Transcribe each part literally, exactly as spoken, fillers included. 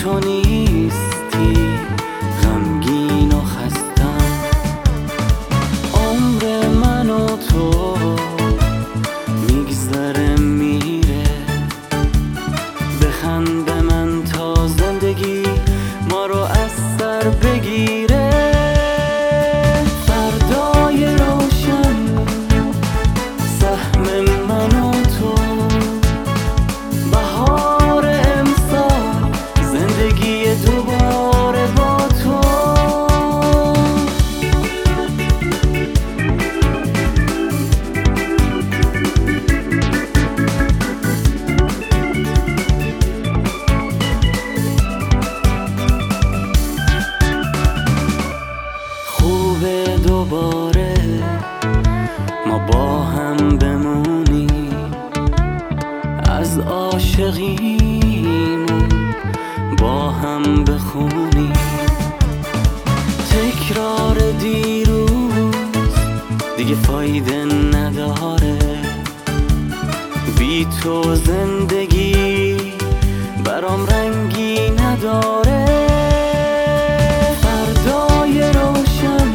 تو نیستی غمگین و خستم. عمر من و تو میگذره میره، بخند به من تا زندگی ما رو از سر بگیره. فردای روشن سهم من و تو، بهار امسال زندگی دوباره با تو. خوبه دوباره ما با هم بمونیم، از عاشقیمون با هم بخونیم. تکرار دیروز دیگه فایده نداره، بی تو زندگی برام رنگی نداره. فردای روشن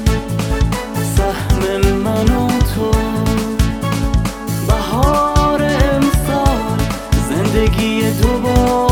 سهم من و تو، بهار امسال زندگی دوباره